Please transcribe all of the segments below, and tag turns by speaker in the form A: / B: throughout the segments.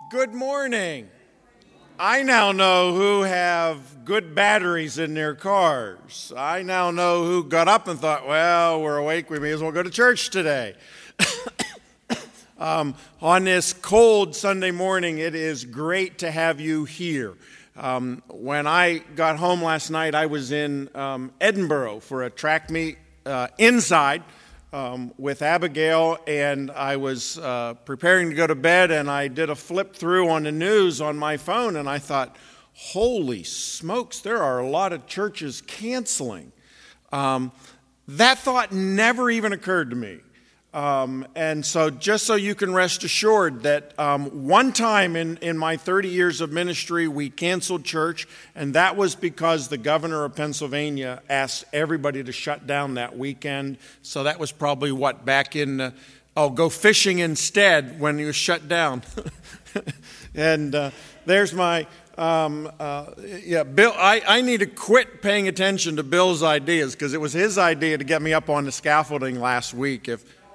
A: Good morning. I now know who have good batteries in their cars. I now know who got up and thought, well, we're awake, we may as well go to church today. On this cold Sunday morning, it is great to have you here. When I got home last night, I was in Edinburgh for a track meet inside with Abigail, and I was preparing to go to bed, and I did a flip through on the news on my phone, and I thought, holy smokes, there are a lot of churches canceling. That thought never even occurred to me. And so just so you can rest assured that one time in my 30 years of ministry, we canceled church, and that was because the governor of Pennsylvania asked everybody to shut down that weekend. So that was probably back in, go fishing instead when he was shut down. And there's my, Bill, I need to quit paying attention to Bill's ideas because it was his idea to get me up on the scaffolding last week.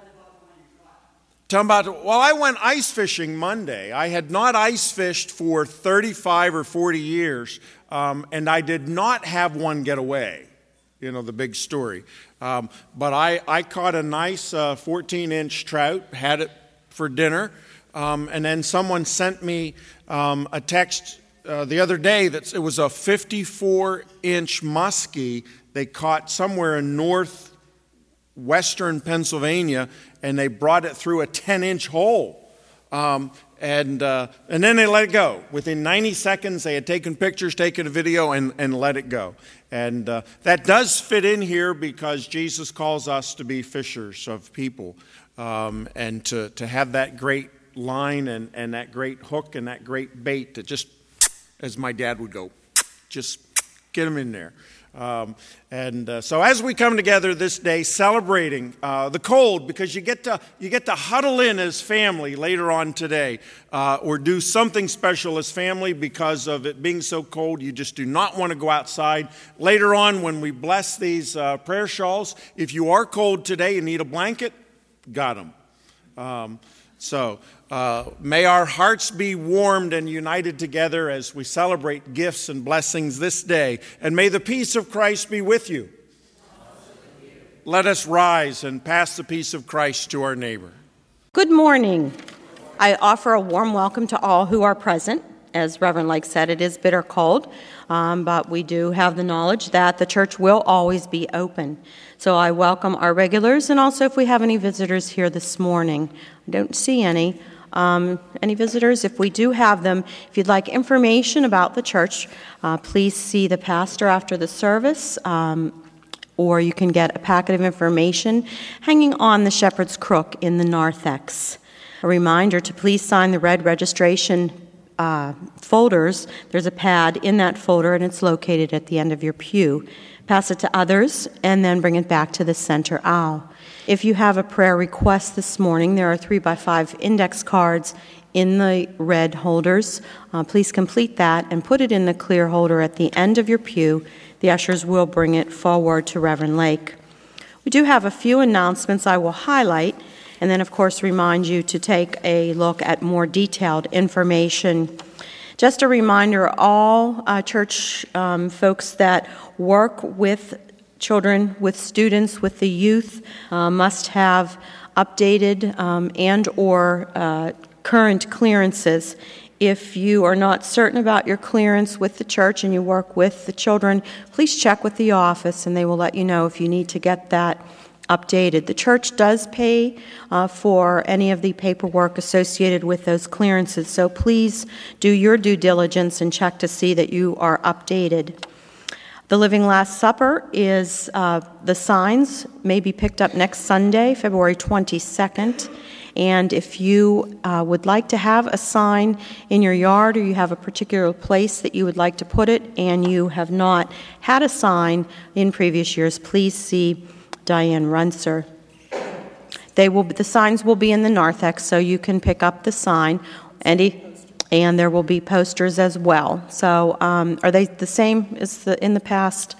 A: I went ice fishing Monday. I had not ice fished for 35 or 40 years, and I did not have one get away, the big story. But I caught a nice 14-inch trout, had it for dinner, and then someone sent me a text the other day that it was a 54-inch muskie they caught somewhere in northwestern Pennsylvania, and they brought it through a 10-inch hole. And then they let it go. Within 90 seconds, they had taken pictures, taken a video, and let it go. And that does fit in here because Jesus calls us to be fishers of people, and to have that great line and that great hook and that great bait to just, as my dad would go, just get them in there. So as we come together this day celebrating the cold, because you get to huddle in as family later on today, or do something special as family because of it being so cold. You just do not want to go outside. Later on, when we bless these prayer shawls, if you are cold today and need a blanket, got them. May our hearts be warmed and united together as we celebrate gifts and blessings this day. And may the peace of Christ be with you. Let us rise and pass the peace of Christ to our neighbor.
B: Good morning. I offer a warm welcome to all who are present. As Reverend Lake said, it is bitter cold, but we do have the knowledge that the church will always be open. So I welcome our regulars, and also if we have any visitors here this morning. I don't see any. Any visitors? If we do have them, if you'd like information about the church, please see the pastor after the service, or you can get a packet of information hanging on the shepherd's crook in the narthex. A reminder to please sign the red registration folders. There's a pad in that folder, and it's located at the end of your pew. Pass it to others, and then bring it back to the center aisle. If you have a prayer request this morning, there are 3x5 index cards in the red holders. Please complete that and put it in the clear holder at the end of your pew. The ushers will bring it forward to Reverend Lake. We do have a few announcements I will highlight, and then, of course, remind you to take a look at more detailed information. Just a reminder, all church folks that work with children, with students, with the youth, must have updated and or current clearances. If you are not certain about your clearance with the church and you work with the children, please check with the office and they will let you know if you need to get that updated. The church does pay for any of the paperwork associated with those clearances, so please do your due diligence and check to see that you are updated. The Living Last Supper is, the signs may be picked up next Sunday, February 22nd. And if you would like to have a sign in your yard, or you have a particular place that you would like to put it, and you have not had a sign in previous years, please see Diane Runser. The signs will be in the narthex, so you can pick up the sign. And there will be posters as well. So are they the same as in the past?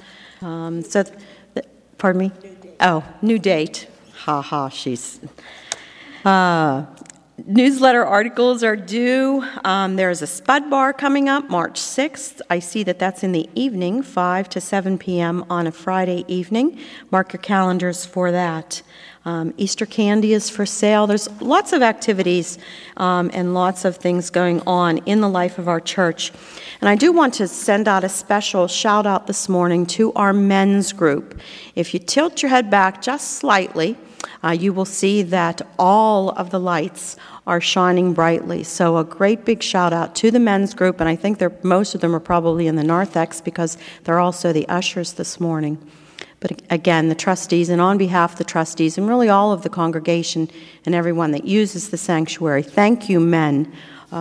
B: Pardon me? Oh, new date. Ha ha, she's... Newsletter articles are due. There's a Spud Bar coming up March 6th. I see that that's in the evening, 5 to 7 p.m. on a Friday evening. Mark your calendars for that. Easter candy is for sale. There's lots of activities and lots of things going on in the life of our church. And I do want to send out a special shout out this morning to our men's group. If you tilt your head back just slightly, you will see that all of the lights are shining brightly. So a great big shout out to the men's group, and I think most of them are probably in the narthex because they're also the ushers this morning. But again, the trustees, and on behalf of the trustees and really all of the congregation and everyone that uses the sanctuary, thank you, men,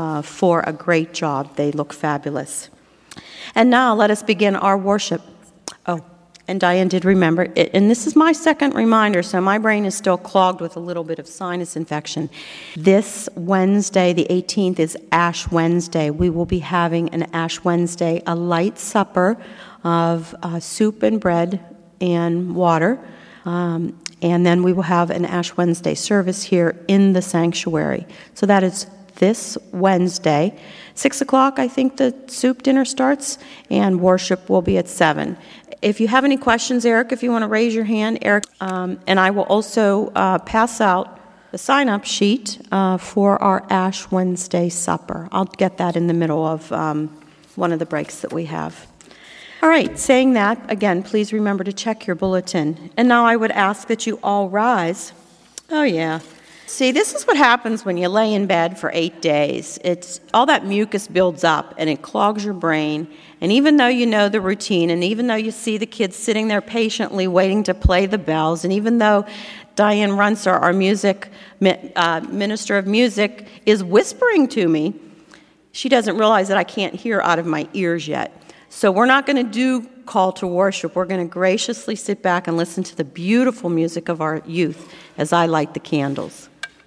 B: for a great job. They look fabulous. And now let us begin our worship. Oh, and Diane did remember it, and this is my second reminder, so my brain is still clogged with a little bit of sinus infection. This Wednesday, the 18th, is Ash Wednesday. We will be having an Ash Wednesday, a light supper of soup and bread and water, and then we will have an Ash Wednesday service here in the sanctuary. So that is this Wednesday. 6 o'clock, I think the soup dinner starts, and worship will be at 7. If you have any questions, Eric, if you want to raise your hand, Eric, and I will also pass out the sign-up sheet for our Ash Wednesday supper. I'll get that in the middle of one of the breaks that we have. All right, saying that, again, please remember to check your bulletin. And now I would ask that you all rise. Oh, yeah. See, this is what happens when you lay in bed for 8 days. All that mucus builds up, and it clogs your brain. And even though you know the routine, and even though you see the kids sitting there patiently waiting to play the bells, and even though Diane Runser, our music minister of music, is whispering to me, she doesn't realize that I can't hear out of my ears yet. So we're not going to do call to worship. We're going to graciously sit back and listen to the beautiful music of our youth as I light the candles.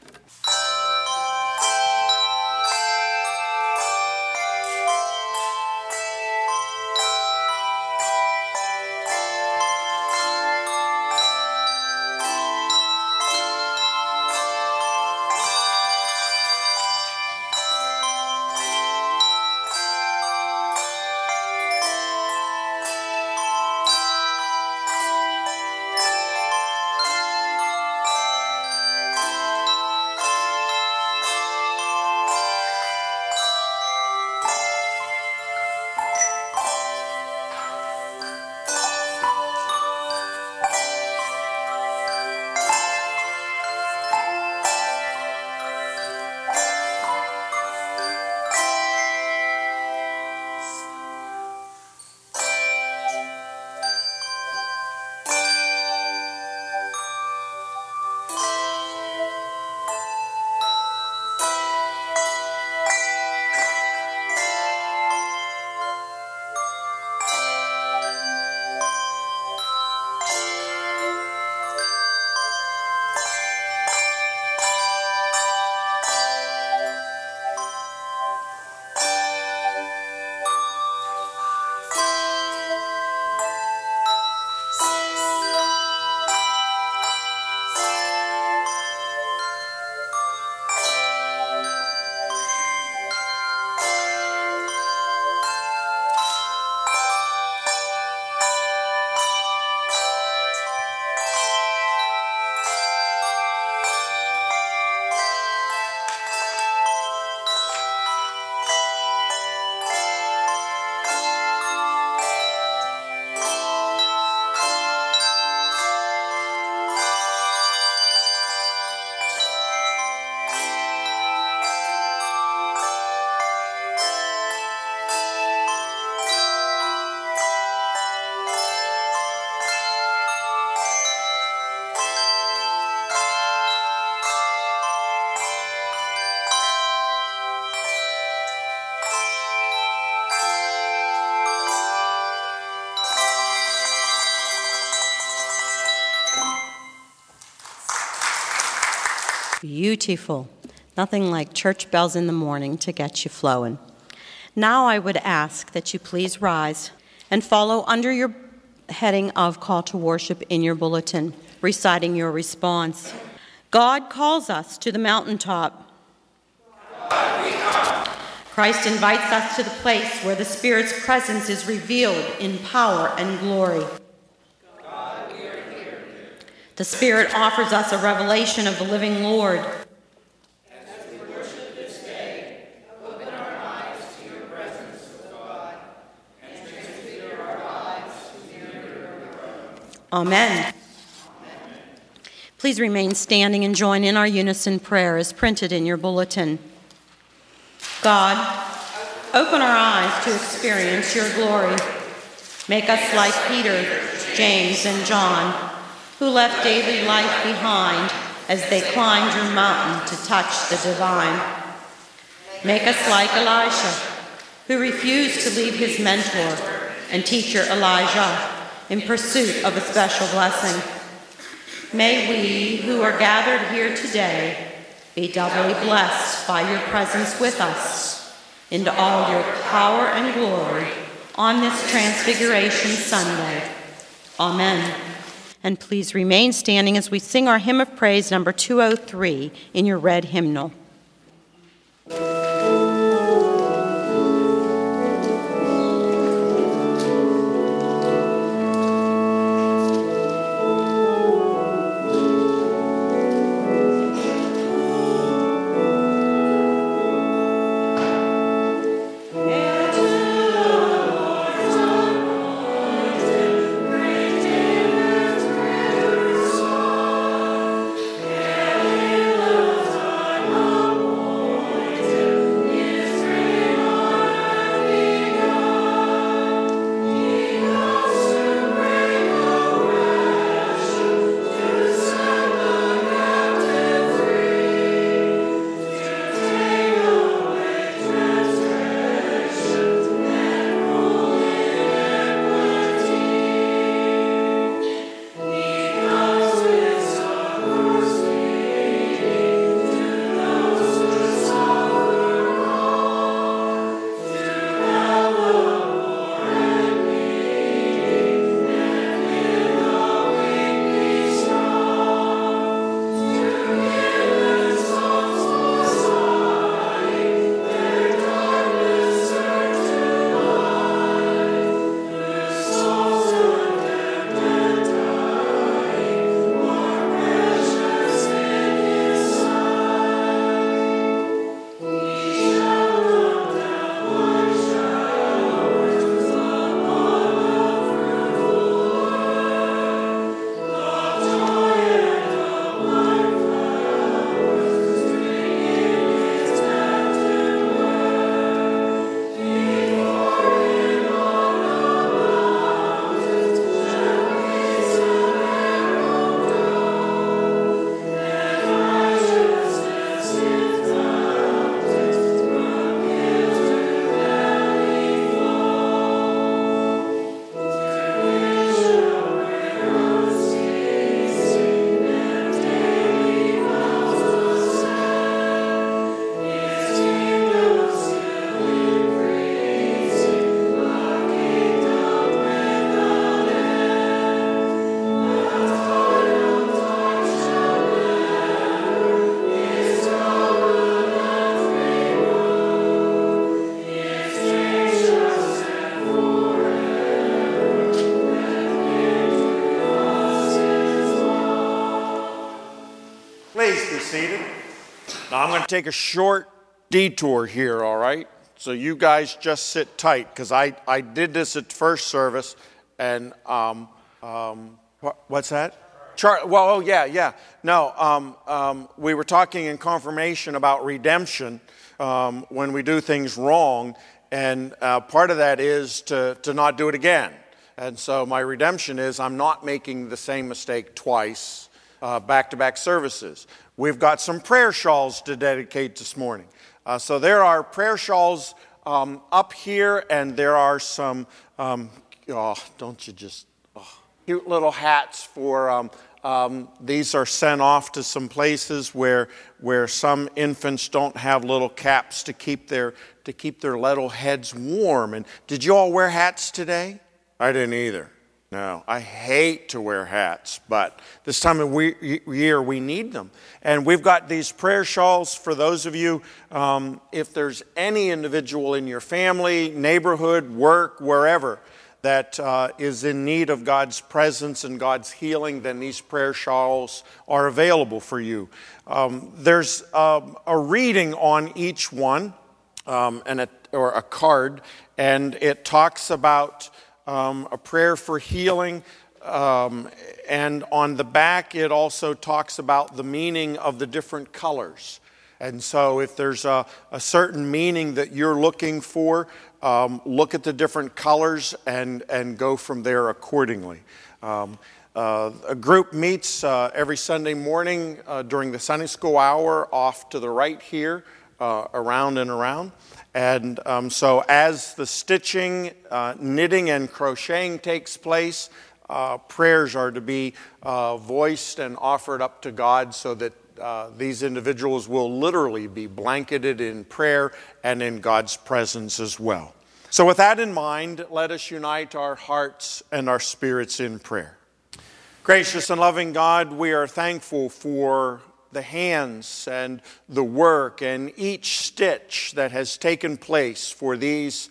B: Beautiful. Nothing like church bells in the morning to get you flowing. Now I would ask that you please rise and follow under your heading of call to worship in your bulletin, reciting your response. God calls us to the mountaintop. Christ invites us to the place where the Spirit's presence is revealed in power and glory.
C: God, we are here.
B: The Spirit offers us a revelation of the living Lord.
C: As we worship this day, open our eyes to your presence, O God, and transfigure our lives to the image of your own.
B: Amen. Please remain standing and join in our unison prayer as printed in your bulletin. God, open our eyes to experience your glory. Make us like Peter, James, and John, who left daily life behind as they climbed your mountain to touch the divine. Make us like Elisha, who refused to leave his mentor and teacher Elijah in pursuit of a special blessing. May we, who are gathered here today, be doubly blessed by your presence with us into all your power and glory on this Transfiguration Sunday. Amen. And please remain standing as we sing our hymn of praise number 203 in your red hymnal.
A: Please be seated. Now I'm going to take a short detour here, all right? So you guys just sit tight, because I did this at first service, and what's that? We were talking in confirmation about redemption when we do things wrong, and part of that is to not do it again. And so my redemption is I'm not making the same mistake twice, back-to-back services. We've got some prayer shawls to dedicate this morning. So there are prayer shawls up here, and there are some, cute little hats for, these are sent off to some places where some infants don't have little caps to keep their little heads warm. And did you all wear hats today? I didn't either. No, I hate to wear hats, but this time of year we need them. And we've got these prayer shawls for those of you, if there's any individual in your family, neighborhood, work, wherever, that is in need of God's presence and God's healing, then these prayer shawls are available for you. There's a reading on each one, or a card, and it talks about a prayer for healing, and on the back it also talks about the meaning of the different colors. And so if there's a certain meaning that you're looking for, look at the different colors and go from there accordingly. A group meets every Sunday morning during the Sunday school hour off to the right here, around and around. And so as the stitching, knitting, and crocheting takes place, prayers are to be voiced and offered up to God so that these individuals will literally be blanketed in prayer and in God's presence as well. So with that in mind, let us unite our hearts and our spirits in prayer. Gracious and loving God, we are thankful for the hands and the work and each stitch that has taken place for these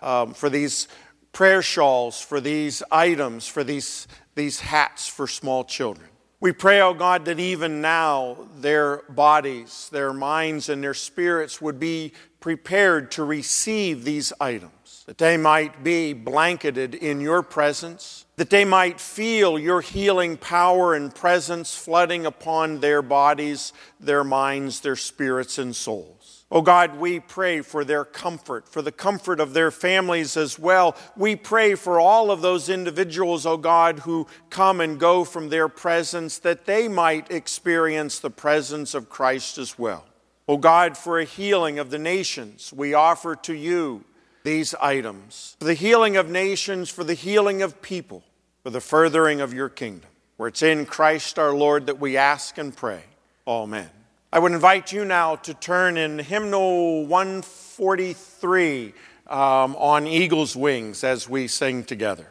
A: prayer shawls, for these items, for these hats for small children. We pray, oh God, that even now their bodies, their minds, and their spirits would be prepared to receive these items, that they might be blanketed in your presence, that they might feel your healing power and presence flooding upon their bodies, their minds, their spirits, and souls. Oh God, we pray for their comfort, for the comfort of their families as well. We pray for all of those individuals, oh God, who come and go from their presence, that they might experience the presence of Christ as well. Oh God, for a healing of the nations, we offer to you these items. For the healing of nations, for the healing of people, for the furthering of your kingdom. For it's in Christ our Lord that we ask and pray. Amen. I would invite you now to turn in hymnal 143 on Eagle's Wings as we sing together.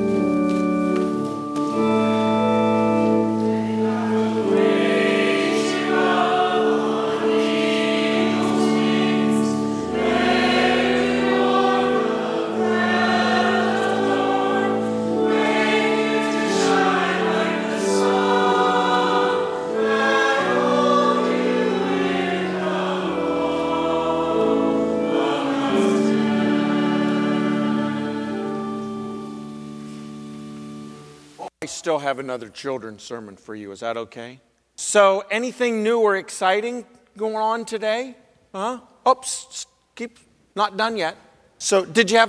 A: Still have another children's sermon for you. Is that okay? So, anything new or exciting going on today? Oops, not done yet. So,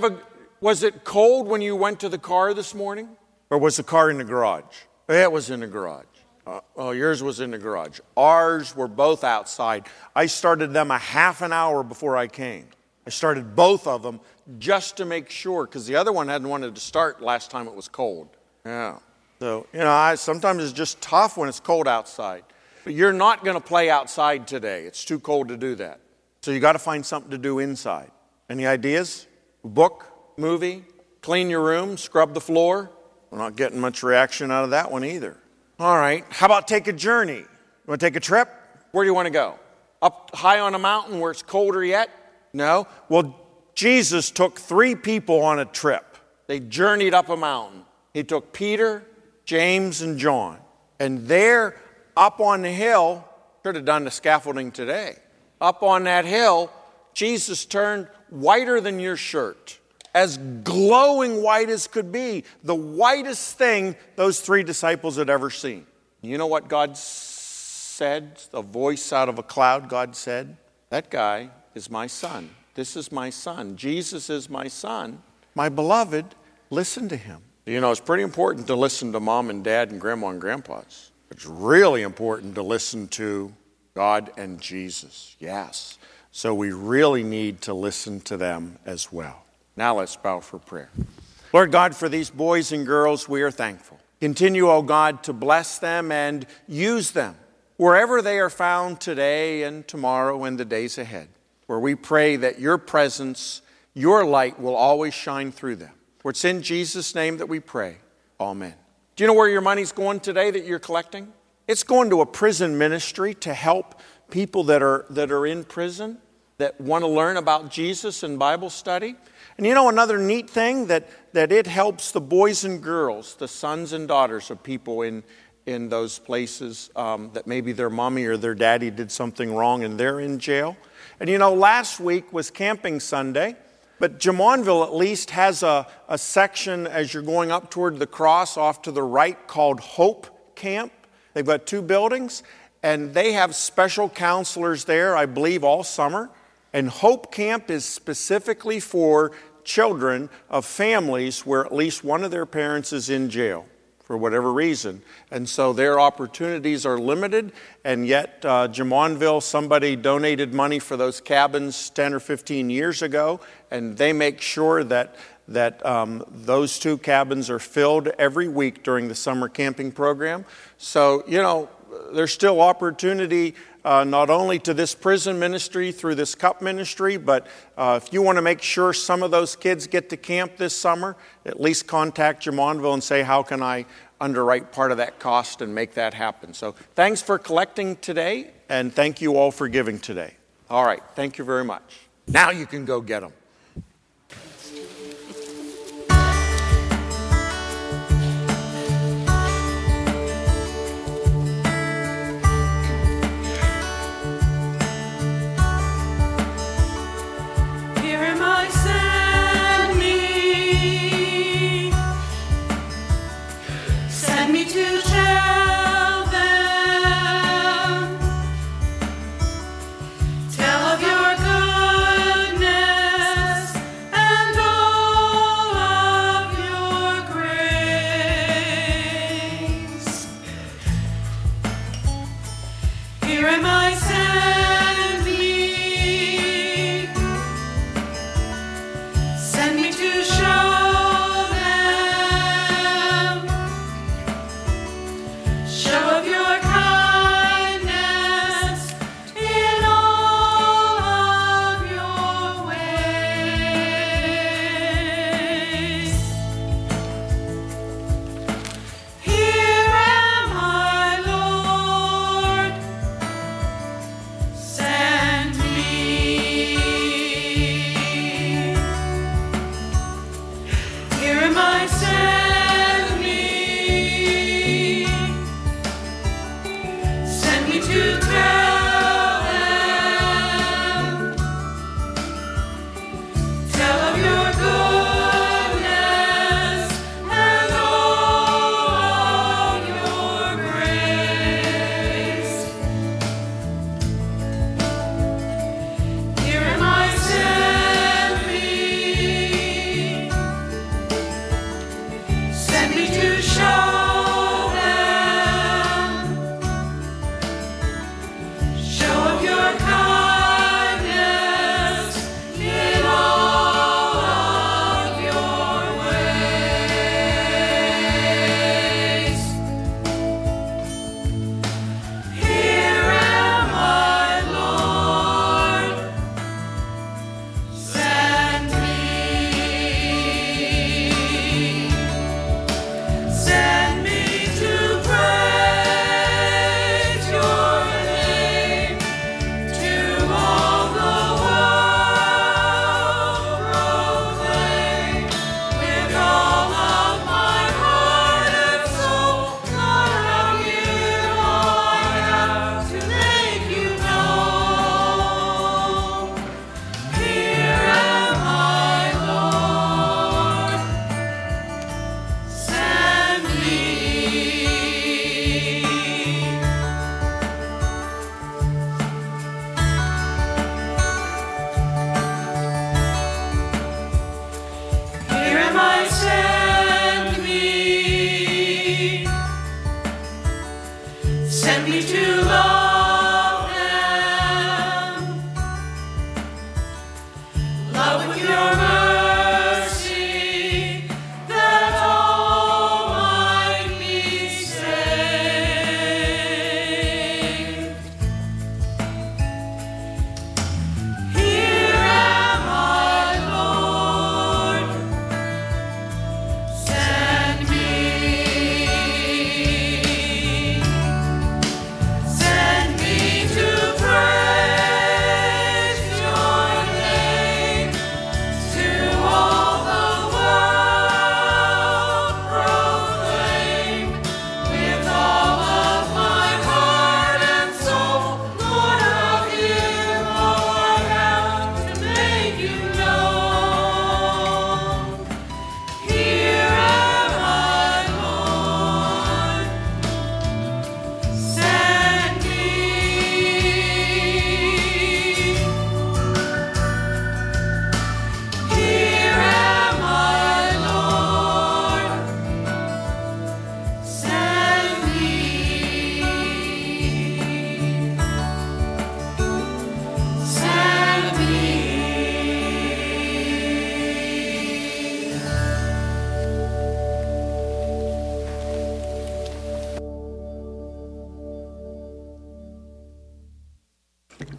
A: was it cold when you went to the car this morning? Or was the car in the garage? It was in the garage. Yours was in the garage. Ours were both outside. I started them a half an hour before I came. I started both of them just to make sure, because the other one hadn't wanted to start last time it was cold. Yeah. So, sometimes it's just tough when it's cold outside. But you're not going to play outside today. It's too cold to do that. So you got to find something to do inside. Any ideas? Book, movie, clean your room, scrub the floor? We're not getting much reaction out of that one either. All right. How about take a journey? You want to take a trip? Where do you want to go? Up high on a mountain where it's colder yet? No? Well, Jesus took 3 people on a trip. They journeyed up a mountain. He took Peter, James, and John. And there, up on the hill, should have done the scaffolding today. Up on that hill, Jesus turned whiter than your shirt. As glowing white as could be. The whitest thing those 3 disciples had ever seen. You know what God said? A voice out of a cloud, God said, "That guy is my son. This is my son. Jesus is my son. My beloved, listen to him." It's pretty important to listen to mom and dad and grandma and grandpas. It's really important to listen to God and Jesus. Yes. So we really need to listen to them as well. Now let's bow for prayer. Lord God, for these boys and girls, we are thankful. Continue, O God, to bless them and use them wherever they are found today and tomorrow and the days ahead, where we pray that your presence, your light will always shine through them. For it's in Jesus' name that we pray. Amen. Do you know where your money's going today that you're collecting? It's going to a prison ministry to help people that are in prison, that want to learn about Jesus and Bible study. And you know another neat thing, that it helps the boys and girls, the sons and daughters of people in those places that maybe their mommy or their daddy did something wrong and they're in jail. And you know, last week was Camping Sunday, but Jamonville at least has a section as you're going up toward the cross off to the right called Hope Camp. They've got 2 buildings, and they have special counselors there, I believe, all summer. And Hope Camp is specifically for children of families where at least one of their parents is in jail for whatever reason. And so their opportunities are limited, and yet Jamonville, somebody donated money for those cabins 10 or 15 years ago, and they make sure that those 2 cabins are filled every week during the summer camping program. So, you know, there's still opportunity not only to this prison ministry through this cup ministry, but if you want to make sure some of those kids get to camp this summer, at least contact Jamonville and say, how can I underwrite part of that cost and make that happen? So thanks for collecting today, and thank you all for giving today. All right, thank you very much. Now you can go get them.
C: Tell of your goodness.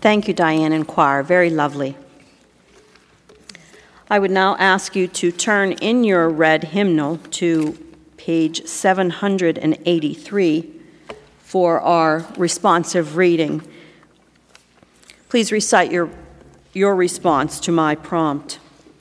B: Thank you, Diane and choir. Very lovely. I would now ask you to turn in your red hymnal to page 783 for our responsive reading. Please recite your response to my prompt.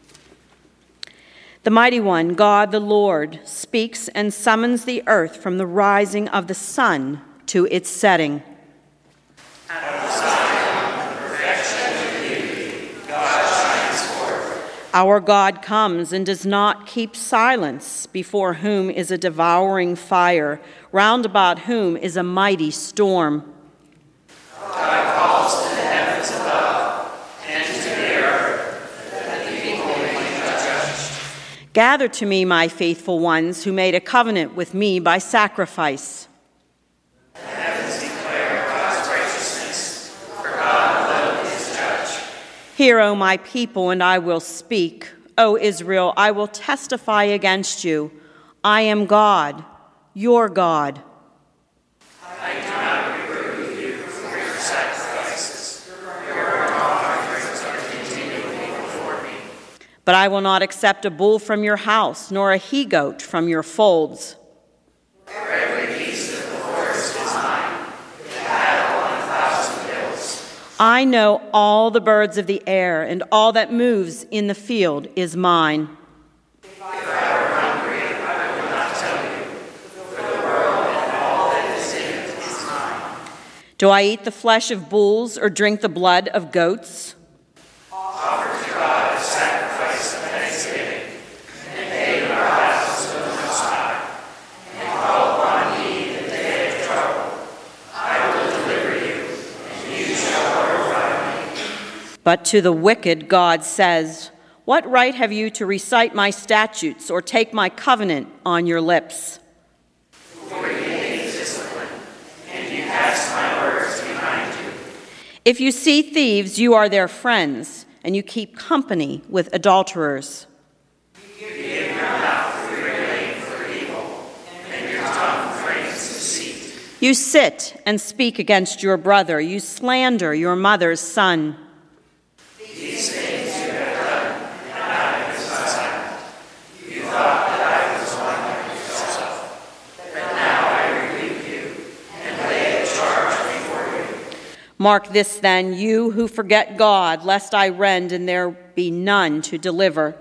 B: The Mighty One, God the Lord, speaks and summons the earth from the rising of the sun to its setting.
C: Out of Zion, perfection and beauty, God shines forth.
B: Our God comes and does not keep silence, before whom is a devouring fire, round about whom is a mighty storm.
C: God calls to the heavens above and to the earth, that the people may be judged.
B: Gather to me, my faithful ones, who made a covenant with me by sacrifice.
C: The heavens declare God's righteousness, for God alone is judge.
B: Hear, O my people, and I will speak. O Israel, I will testify against you. I am God, your God.
C: I do not reprove you for your sacrifices. Your offerings are continually before me.
B: But I will not accept a bull from your house, nor a he-goat from your folds.
C: For every beast of the forest is mine, the cattle on 1,000 hills.
B: I know all the birds of the air, and all that moves in the field is mine.
C: If I were hungry, I would not tell you, for the world and all that is in it is mine.
B: Do I eat the flesh of bulls or drink the blood of goats?
C: Offer to God a sacrifice of thanksgiving, and pay your vows to the Most High, and call upon me in the day of trouble. I will deliver you, and you shall glorify me.
B: But to the wicked, God says, what right have you to recite my statutes or take my covenant on your lips?
C: For you hate discipline, and you cast my words behind you.
B: If you see thieves, you are their friends, and you keep company with adulterers.
C: You give your mouth free rein for evil, and your tongue frames deceit.
B: You sit and speak against your brother. You slander your mother's son.
C: These things you have done, and I have been silent. You thought that I was one like yourself, but now I rebuke you, and lay a charge before you.
B: Mark this then, you who forget God, lest I rend and there be none to deliver.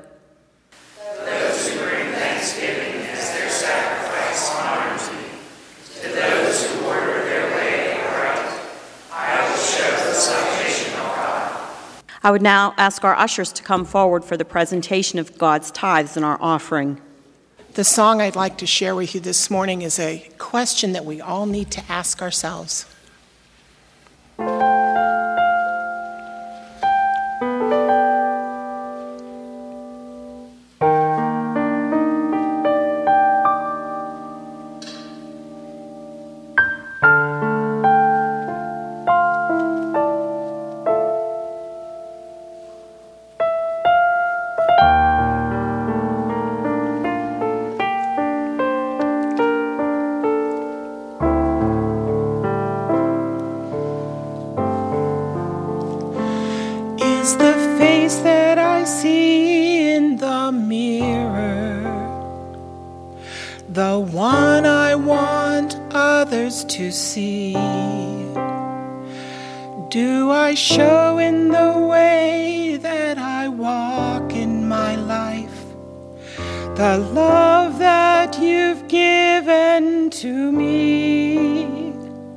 C: Those who bring thanksgiving as their sacrifice honors me. To those who order their way aright, I will show the salvation of God.
B: I would now ask our ushers to come forward for the presentation of God's tithes and our offering.
D: The song I'd like to share with you this morning is a question that we all need to ask ourselves. Is the face that I see in the mirror the one I want others to see? Do I show in the way that I walk in my life the love that you've given to me?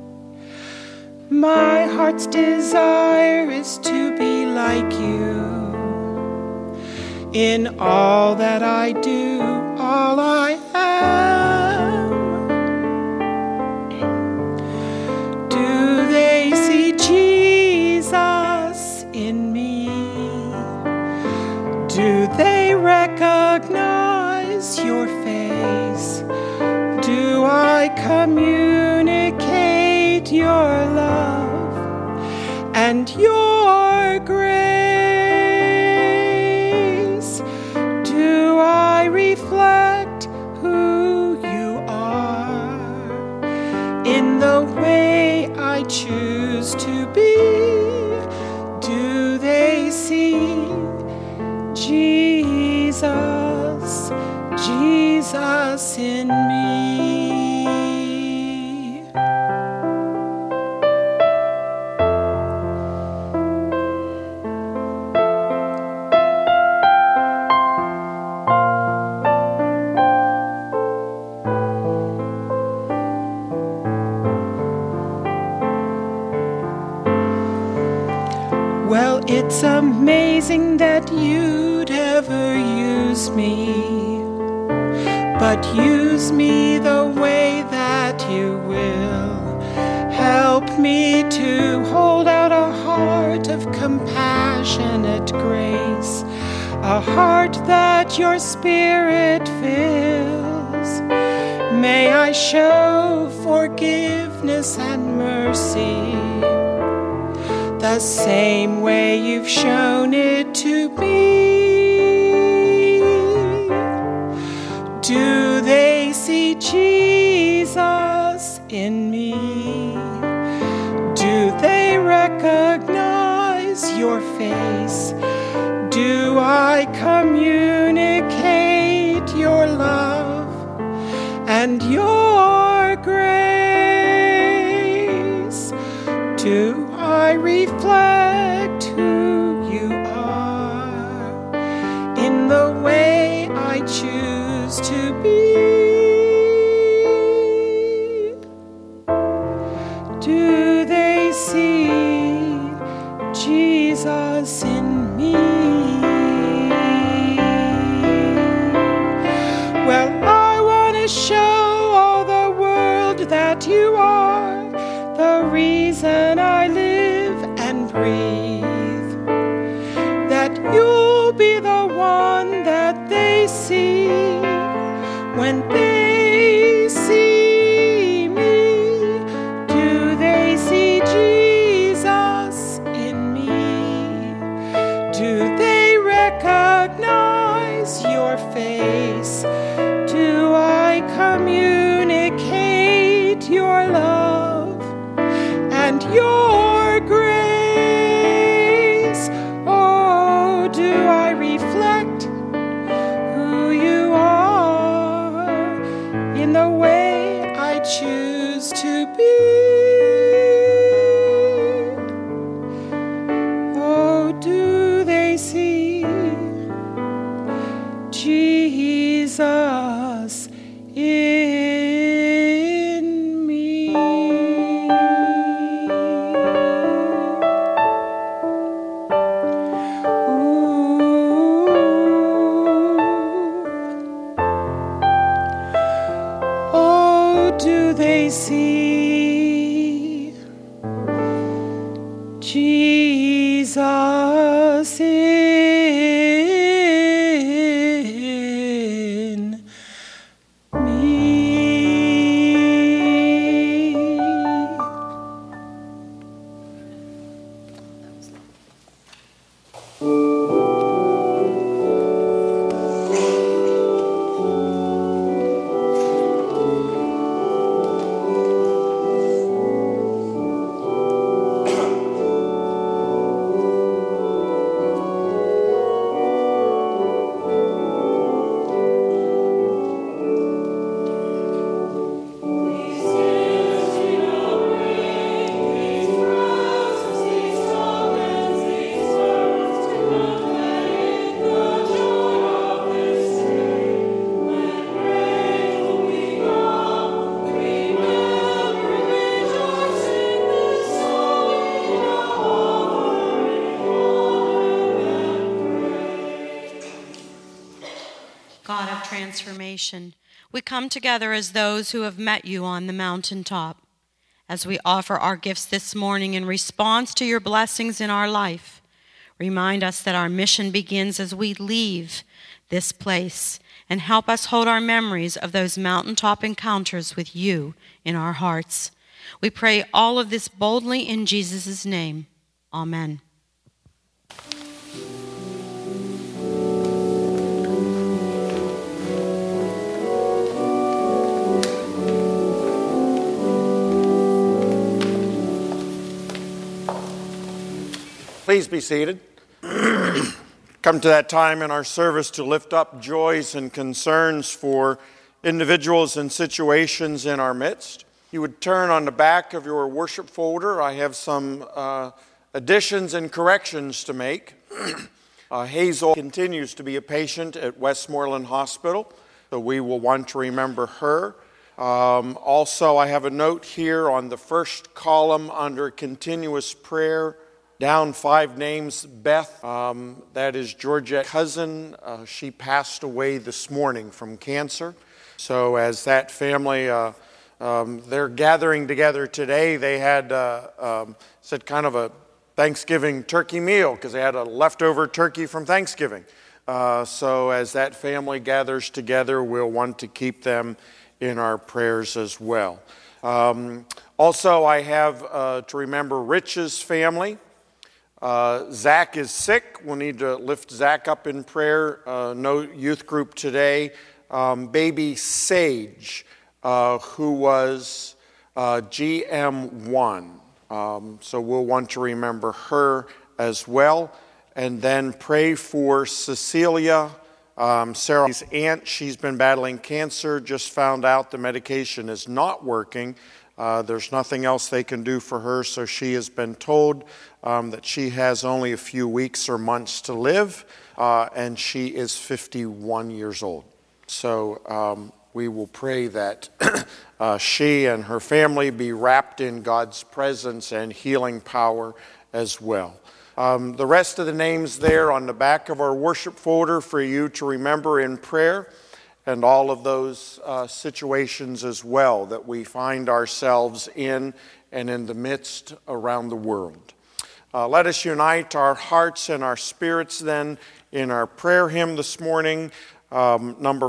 D: My heart's desire is to be like you in all that I do, all I am. Do they see Jesus in me? Do they recognize your face? Do I communicate your love and your grace? Do I reflect who you are in the way I choose to be? Jesus, Jesus in me. Well, it's amazing that you'd ever use me, but use me the way that you will. Help me to hold out a heart of compassionate grace, a heart that your Spirit fills. May I show forgiveness and mercy the same way you've shown it to me. Do they see Jesus in me? Do they recognize your face? Do I communicate your love and your grace? Do I reflect who you are in the way I choose to be? Do they see Jesus in me? Well, I want to show all the world that you are the reason I live and breathe, that you'll be the one that they see when they see me. Do they see Jesus in me? Do they recognize your face? Do I communicate your love and your grace? Oh, do I reflect who you are in the way I choose to be? Oh, do they see Jesus in me? Do they see Jesus in me?
B: God of transformation, we come together as those who have met you on the mountaintop. As we offer our gifts this morning in response to your blessings in our life, remind us that our mission begins as we leave this place, and help us hold our memories of those mountaintop encounters with you in our hearts. We pray all of this boldly in Jesus' name. Amen.
A: Please be seated. come to that time in our service to lift up joys and concerns for individuals and situations in our midst. You would turn on the back of your worship folder. I have some additions and corrections to make. Hazel continues to be a patient at Westmoreland Hospital, so we will want to remember her. Also, I have a note here on the first column under continuous prayer, down 5 names. Beth, that is Georgette's cousin. She passed away this morning from cancer. So as that family, they're gathering together today. They had said kind of a Thanksgiving turkey meal because they had a leftover turkey from Thanksgiving. So as that family gathers together, we'll want to keep them in our prayers as well. Also, I have to remember Rich's family. Zach is sick. We'll need to lift Zach up in prayer. No youth group today. Baby Sage, who was GM1. So we'll want to remember her as well. And then pray for Cecilia, Sarah's aunt. She's been battling cancer, just found out the medication is not working. There's nothing else they can do for her, so she has been told that she has only a few weeks or months to live, and she is 51 years old. So we will pray that she and her family be wrapped in God's presence and healing power as well. The rest of the names there on the back of our worship folder for you to remember in prayer, and all of those situations as well that we find ourselves in and in the midst around the world. Let us unite our hearts and our spirits then in our prayer hymn this morning, number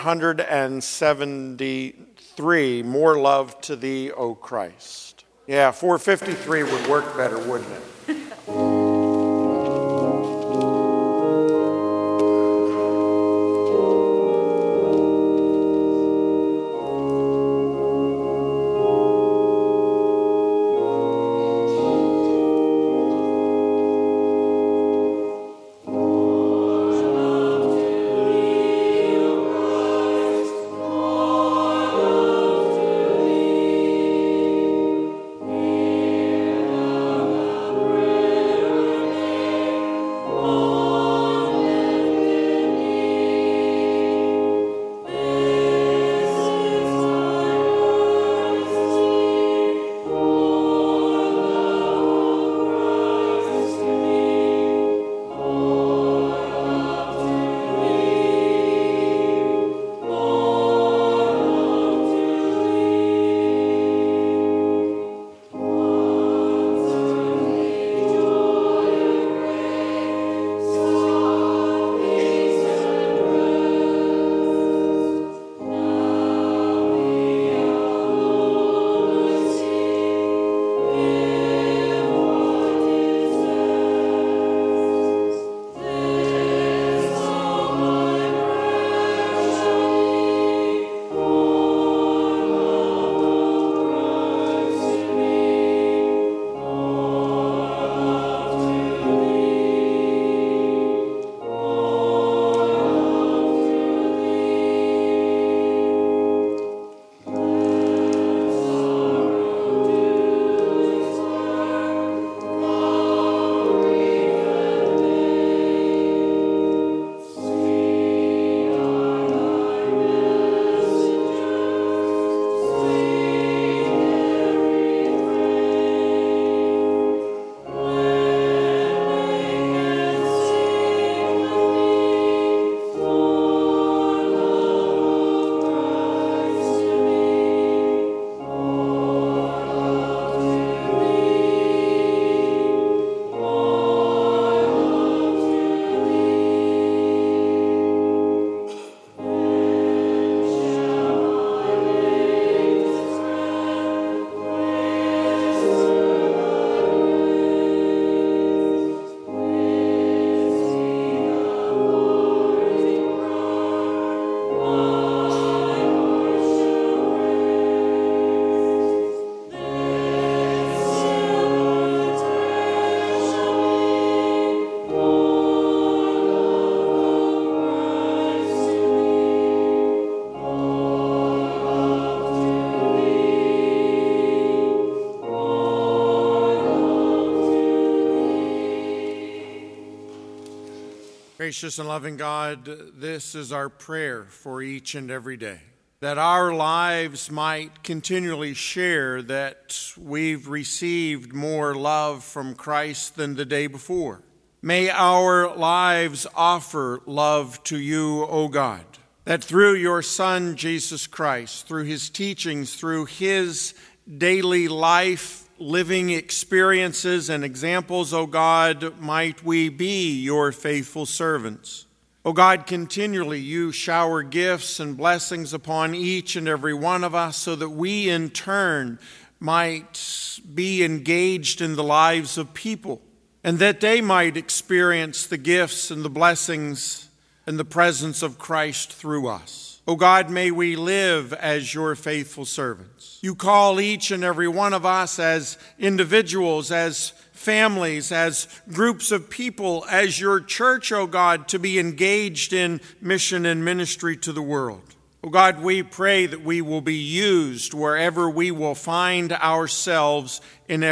A: 473, More Love to Thee, O Christ. Yeah, 453 would work better, wouldn't it? Gracious and loving God, this is our prayer for each and every day, that our lives might continually share that we've received more love from Christ than the day before. May our lives offer love to you, O God, that through your Son, Jesus Christ, through his teachings, through his daily life, living experiences and examples, O God, might we be your faithful servants. O God, continually you shower gifts and blessings upon each and every one of us so that we in turn might be engaged in the lives of people and that they might experience the gifts and the blessings and the presence of Christ through us. O God, may we live as your faithful servants. You call each and every one of us as individuals, as families, as groups of people, as your church, O God, to be engaged in mission and ministry to the world. O God, we pray that we will be used wherever we will find ourselves in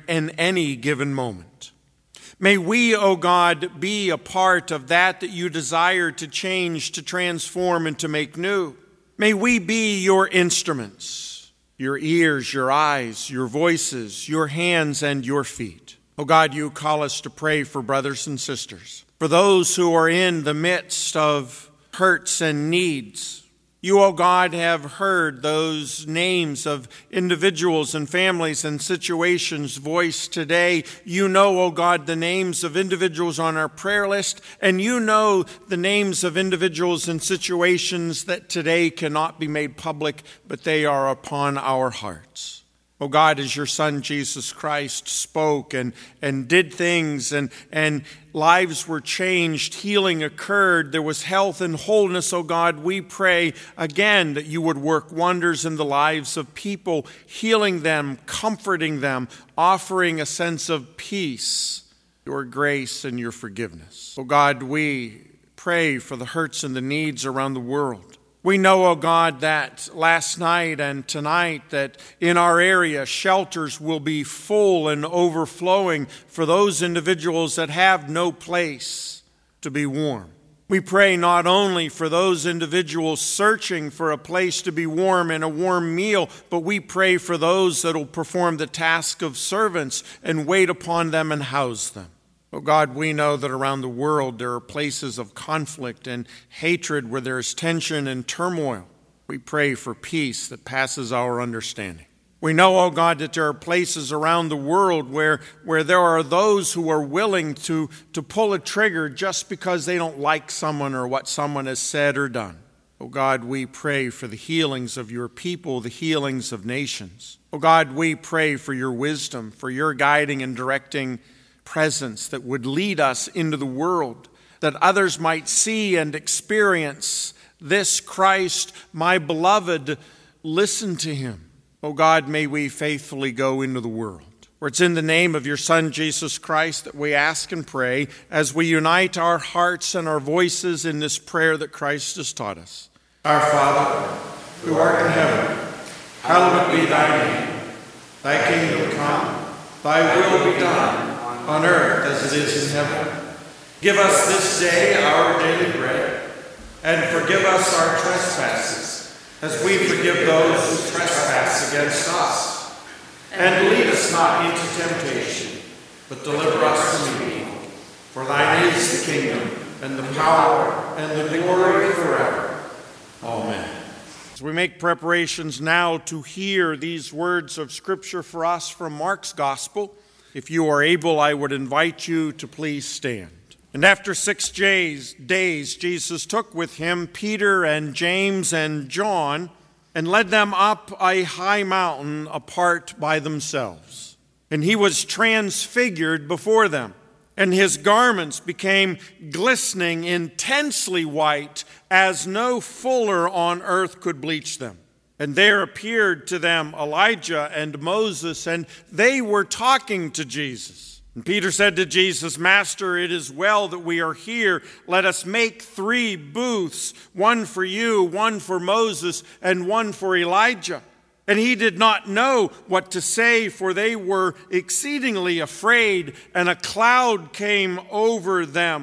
A: any given moment. May we, O God, be a part of that you desire to change, to transform, and to make new. May we be your instruments, your ears, your eyes, your voices, your hands, and your feet. O God, you call us to pray for brothers and sisters, for those who are in the midst of hurts and needs. You, O God, have heard those names of individuals and families and situations voiced today. You know, O God, the names of individuals on our prayer list, and you know the names of individuals and situations that today cannot be made public, but they are upon our hearts. O God, as your Son Jesus Christ spoke and did things and lives were changed, healing occurred, there was health and wholeness, O God, we pray again that you would work wonders in the lives of people, healing them, comforting them, offering a sense of peace, your grace and your forgiveness. O God, we pray for the hurts and the needs around the world. We know, O God, that last night and tonight that in our area shelters will be full and overflowing for those individuals that have no place to be warm. We pray not only for those individuals searching for a place to be warm and a warm meal, but we pray for those that will perform the task of servants and wait upon them and house them. Oh God, we know that around the world there are places of conflict and hatred where there is tension and turmoil. We pray for peace that passes our understanding. We know, oh God, that there are places around the world where there are those who are willing to pull a trigger just because they don't like someone or what someone has said or done. Oh God, we pray for the healings of your people, the healings of nations. Oh God, we pray for your wisdom, for your guiding and directing presence that would lead us into the world, that others might see and experience this Christ, my beloved. Listen to him. Oh God, may we faithfully go into the world. For it's in the name of your Son, Jesus Christ, that we ask and pray as we unite our hearts and our voices in this prayer that Christ has taught us. Our Father, who art in heaven, hallowed be thy name. Thy kingdom come, thy will be done, on earth as it is in heaven. Give us this day our daily bread, and forgive us our trespasses, as we forgive those who trespass against us. And lead us not into temptation, but deliver us from evil. For thine is the kingdom, and the power, and the glory forever. Amen. As we make preparations now to hear these words of Scripture for us from Mark's Gospel, if you are able, I would invite you to please stand. And after 6 days, Jesus took with him Peter and James and John and led them up a high mountain apart by themselves. And he was transfigured before them, and his garments became glistening, intensely white, as no fuller on earth could bleach them. And there appeared to them Elijah and Moses, and they were talking to Jesus. And Peter said to Jesus, Master, it is well that we are here. Let us make 3 booths, one for you, one for Moses, and one for Elijah. And he did not know what to say, for they were exceedingly afraid, and a cloud came over them.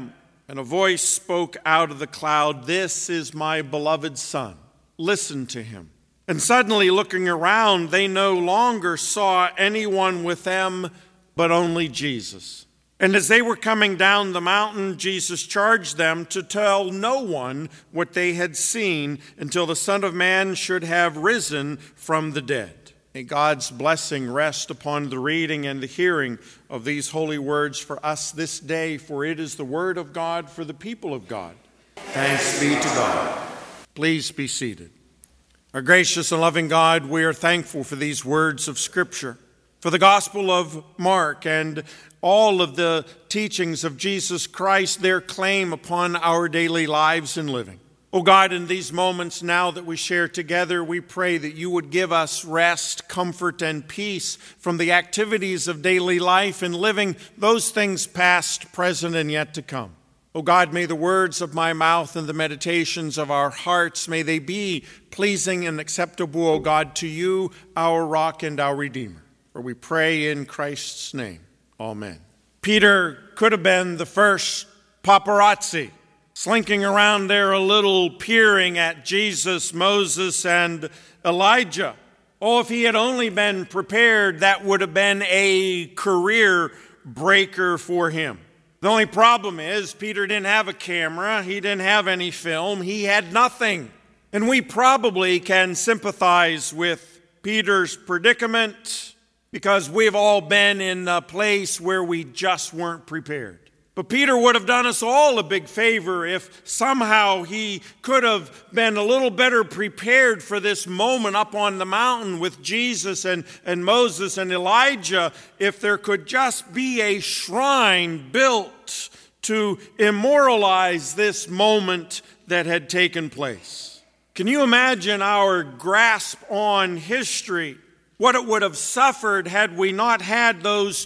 A: And a voice spoke out of the cloud, "This is my beloved Son. Listen to him." And suddenly, looking around, they no longer saw anyone with them, but only Jesus. And as they were coming down the mountain, Jesus charged them to tell no one what they had seen until the Son of Man should have risen from the dead. May God's blessing rest upon the reading and the hearing of these holy words for us this day, for it is the word of God for the people of God. Thanks be to God. Please be seated. Our gracious and loving God, we are thankful for these words of Scripture, for the Gospel of Mark and all of the teachings of Jesus Christ, their claim upon our daily lives and living. Oh God, in these moments now that we share together, we pray that you would give us rest, comfort, and peace from the activities of daily life and living, those things past, present, and yet to come. Oh God, may the words of my mouth and the meditations of our hearts, may they be pleasing and acceptable, O God, to you, our rock and our Redeemer. For we pray in Christ's name. Amen. Peter could have been the first paparazzi, slinking around there a little, peering at Jesus, Moses, and Elijah. Oh, if he had only been prepared, that would have been a career breaker for him. The only problem is Peter didn't have a camera. He didn't have any film. He had nothing. And we probably can sympathize with Peter's predicament because we've all been in a place where we just weren't prepared. But Peter would have done us all a big favor if somehow he could have been a little better prepared for this moment up on the mountain with Jesus and Moses and Elijah, if there could just be a shrine built to immortalize this moment that had taken place. Can you imagine our grasp on history? What it would have suffered had we not had those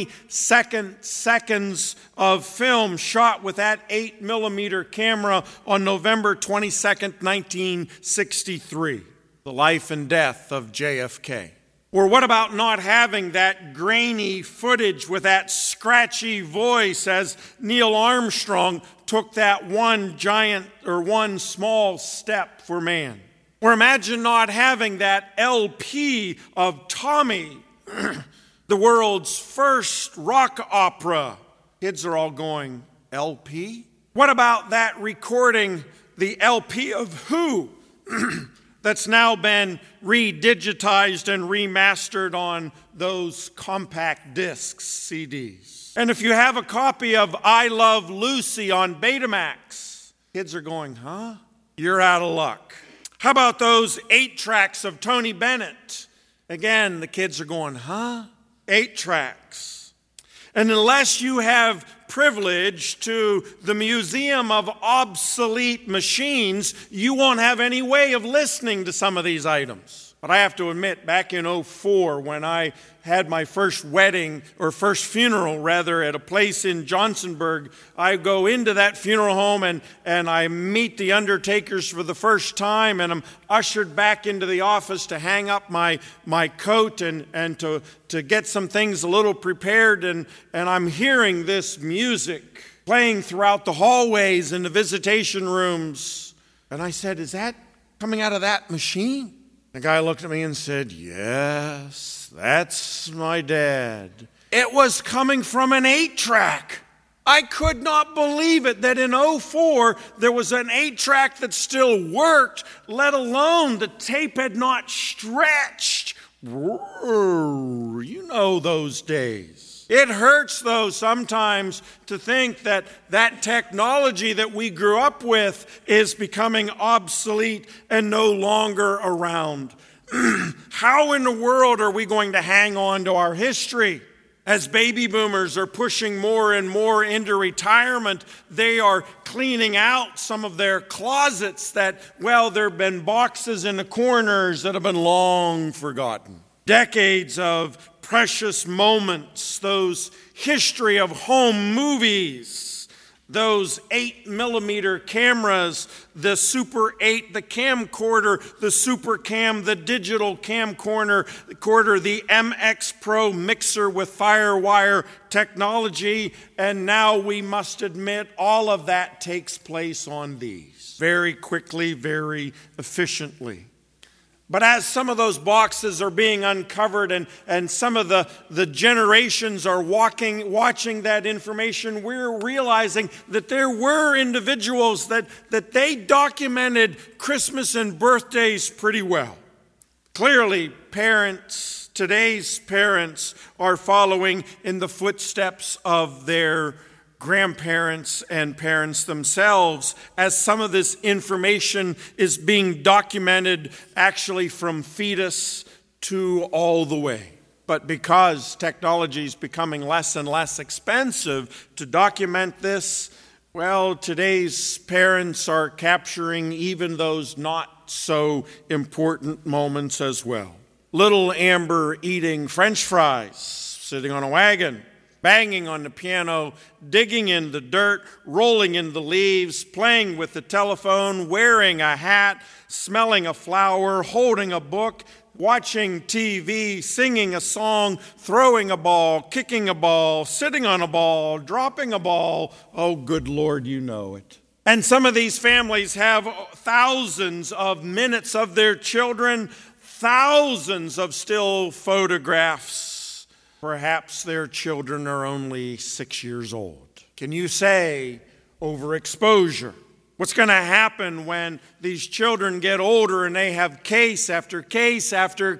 A: 20 seconds of film shot with that 8mm camera on November 22nd, 1963, the life and death of JFK. Or what about not having that grainy footage with that scratchy voice as Neil Armstrong took that one small step for man? Or imagine not having that LP of Tommy, the world's first rock opera. Kids are all going, LP? What about that recording, the LP of Who, that's now been redigitized and remastered on those compact discs, CDs? And if you have a copy of I Love Lucy on Betamax, kids are going, huh? You're out of luck. How about those 8 tracks of Tony Bennett? Again, the kids are going, huh? 8 tracks. And unless you have privilege to the Museum of Obsolete Machines, you won't have any way of listening to some of these items. But I have to admit, back in 2004, when I had my first funeral at a place in Johnsonburg, I go into that funeral home and I meet the undertakers for the first time, and I'm ushered back into the office to hang up my coat and to get some things a little prepared, and I'm hearing this music playing throughout the hallways and the visitation rooms. And I said, is that coming out of that machine? The guy looked at me and said, yes, that's my dad. It was coming from an 8-track. I could not believe it that in 2004 there was an 8-track that still worked, let alone the tape had not stretched. You know those days. It hurts, though, sometimes to think that technology that we grew up with is becoming obsolete and no longer around. How in the world are we going to hang on to our history? As baby boomers are pushing more and more into retirement, they are cleaning out some of their closets that, well, there have been boxes in the corners that have been long forgotten. Decades of precious moments, those history of home movies those 8mm cameras, the Super 8, the camcorder, the Super Cam, the digital camcorder, the MX Pro mixer with FireWire technology, and now we must admit all of that takes place on these very quickly, very efficiently. But as some of those boxes are being uncovered and some of the generations are watching that information, we're realizing that there were individuals that they documented Christmas and birthdays pretty well. Clearly, today's parents are following in the footsteps of their grandparents and parents themselves, as some of this information is being documented actually from fetus to all the way. But because technology is becoming less and less expensive to document this, well, today's parents are capturing even those not so important moments as well. Little Amber eating French fries, sitting on a wagon, banging on the piano, digging in the dirt, rolling in the leaves, playing with the telephone, wearing a hat, smelling a flower, holding a book, watching TV, singing a song, throwing a ball, kicking a ball, sitting on a ball, dropping a ball. Oh, good Lord, you know it. And some of these families have thousands of minutes of their children, thousands of still photographs. Perhaps their children are only 6 years old. Can you say overexposure? What's going to happen when these children get older and they have case after case after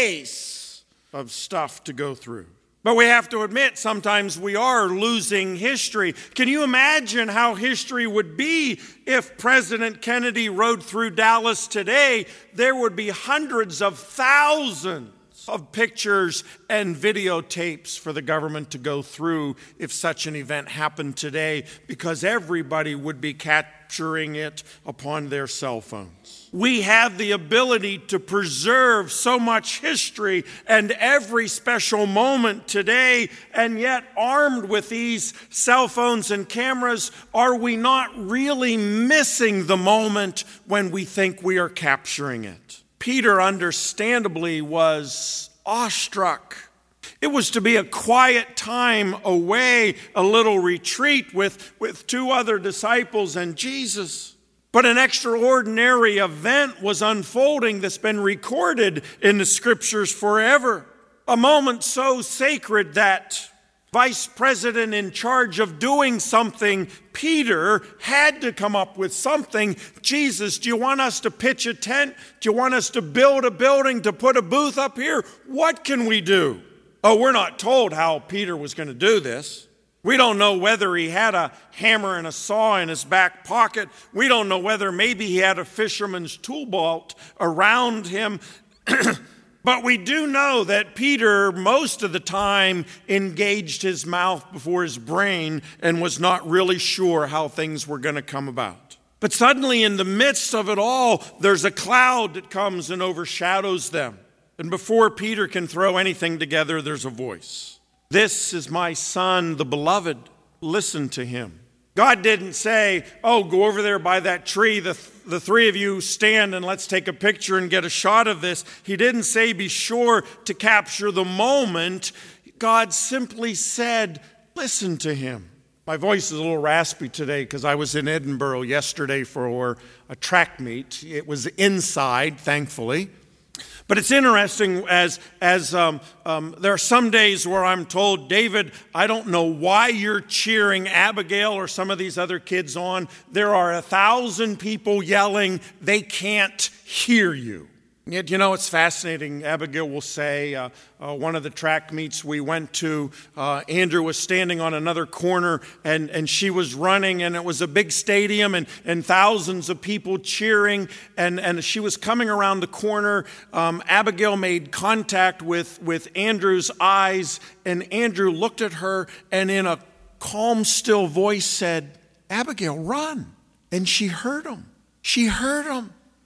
A: case of stuff to go through? But we have to admit, sometimes we are losing history. Can you imagine how history would be if President Kennedy rode through Dallas today? There would be hundreds of thousands of pictures and videotapes for the government to go through if such an event happened today, because everybody would be capturing it upon their cell phones. We have the ability to preserve so much history and every special moment today, and yet armed with these cell phones and cameras, are we not really missing the moment when we think we are capturing it? Peter understandably was awestruck. It was to be a quiet time away, a little retreat with two other disciples and Jesus. But an extraordinary event was unfolding that's been recorded in the scriptures forever. A moment so sacred that vice president in charge of doing something, Peter, had to come up with something. Jesus, do you want us to pitch a tent? Do you want us to build a building, to put a booth up here? What can we do? Oh, we're not told how Peter was going to do this. We don't know whether he had a hammer and a saw in his back pocket. We don't know whether maybe he had a fisherman's tool belt around him. But we do know that Peter, most of the time, engaged his mouth before his brain and was not really sure how things were going to come about. But suddenly, in the midst of it all, there's a cloud that comes and overshadows them. And before Peter can throw anything together, there's a voice. This is my son, the beloved. Listen to him. God didn't say, oh, go over there by that tree, the three of you stand and let's take a picture and get a shot of this. He didn't say, be sure to capture the moment. God simply said, listen to him. My voice is a little raspy today because I was in Edinburgh yesterday for a track meet. It was inside, thankfully. But it's interesting as there are some days where I'm told, David, I don't know why you're cheering Abigail or some of these other kids on. There are 1,000 people yelling. They can't hear you. Yet, it's fascinating. Abigail will say, one of the track meets we went to, Andrew was standing on another corner and she was running, and it was a big stadium and thousands of people cheering, and she was coming around the corner. Abigail made contact with Andrew's eyes, and Andrew looked at her and in a calm, still voice said, Abigail, run. And she heard him. She heard him.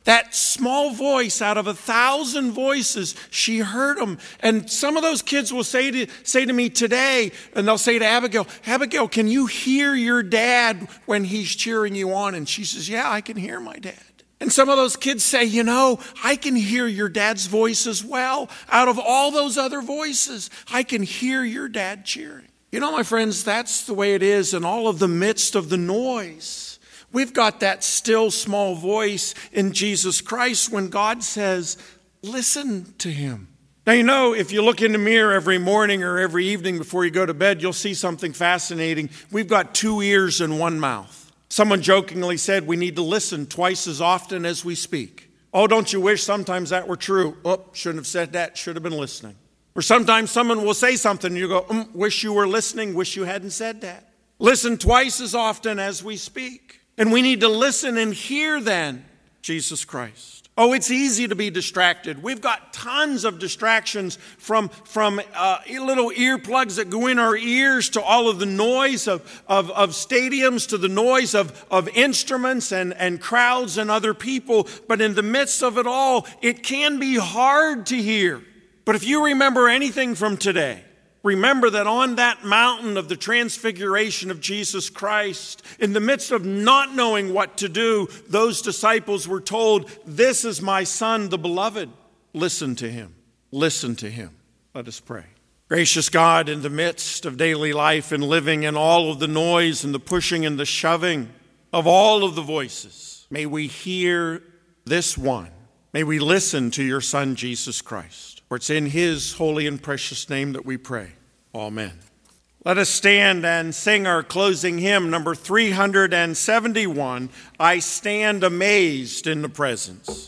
A: That small voice out of 1,000 voices, she heard them. And some of those kids will say to me today, and they'll say to Abigail, Abigail, can you hear your dad when he's cheering you on? And she says, yeah, I can hear my dad. And some of those kids say, you know, I can hear your dad's voice as well. Out of all those other voices, I can hear your dad cheering. You know, my friends, that's the way it is in all of the midst of the noise. We've got that still small voice in Jesus Christ when God says, listen to him. Now, you know, if you look in the mirror every morning or every evening before you go to bed, you'll see something fascinating. We've got 2 ears and 1 mouth. Someone jokingly said we need to listen twice as often as we speak. Oh, don't you wish sometimes that were true? Oh, shouldn't have said that, should have been listening. Or sometimes someone will say something and you go, wish you were listening, wish you hadn't said that. Listen twice as often as we speak. And we need to listen and hear then Jesus Christ. Oh, it's easy to be distracted. We've got tons of distractions from little earplugs that go in our ears to all of the noise of stadiums, to the noise of instruments and crowds and other people. But in the midst of it all, it can be hard to hear. But if you remember anything from today, remember that on that mountain of the transfiguration of Jesus Christ, in the midst of not knowing what to do, those disciples were told, this is my son, the beloved. Listen to him. Listen to him. Let us pray. Gracious God, in the midst of daily life and living in all of the noise and the pushing and the shoving of all of the voices, may we hear this one. May we listen to your Son, Jesus Christ. For it's in his holy and precious name that we pray. Amen. Let us stand and sing our closing hymn, number 371, I Stand Amazed in the Presence.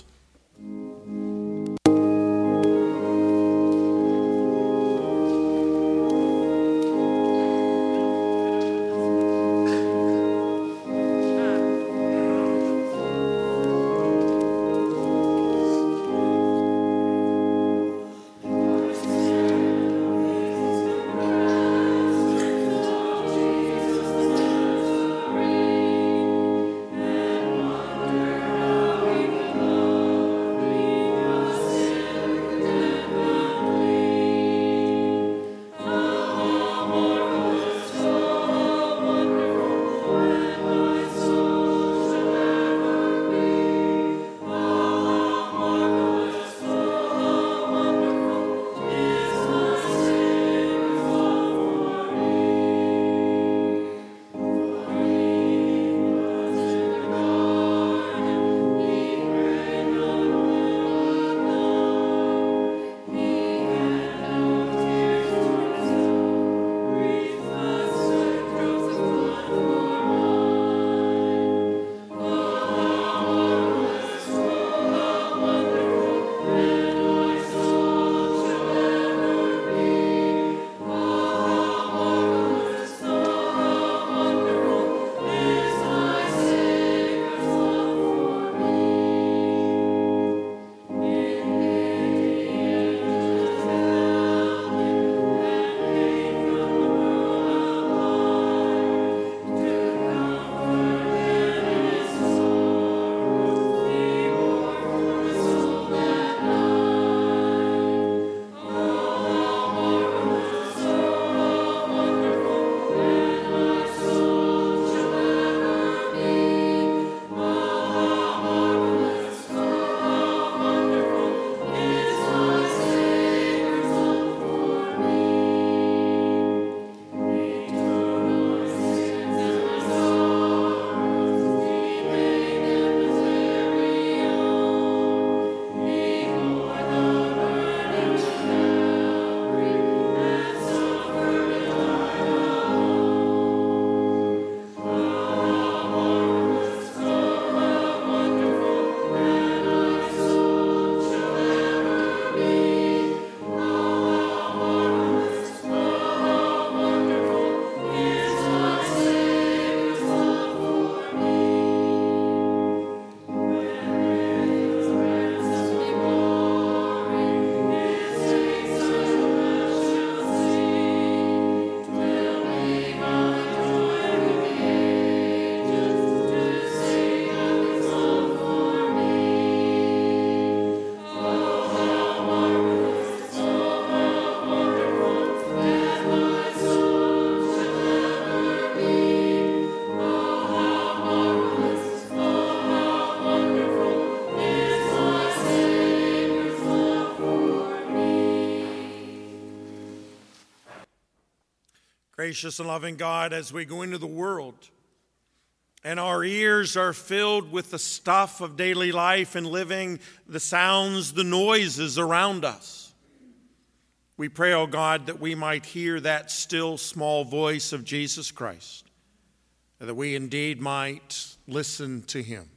A: Gracious and loving God, as we go into the world and our ears are filled with the stuff of daily life and living, the sounds, the noises around us, we pray, O God, that we might hear that still small voice of Jesus Christ, and that we indeed might listen to him.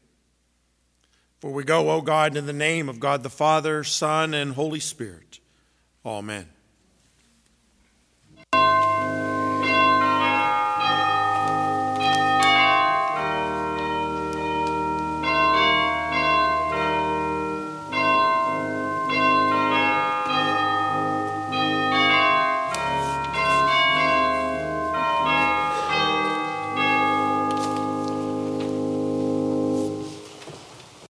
A: For we go, O God, in the name of God the Father, Son, and Holy Spirit. Amen.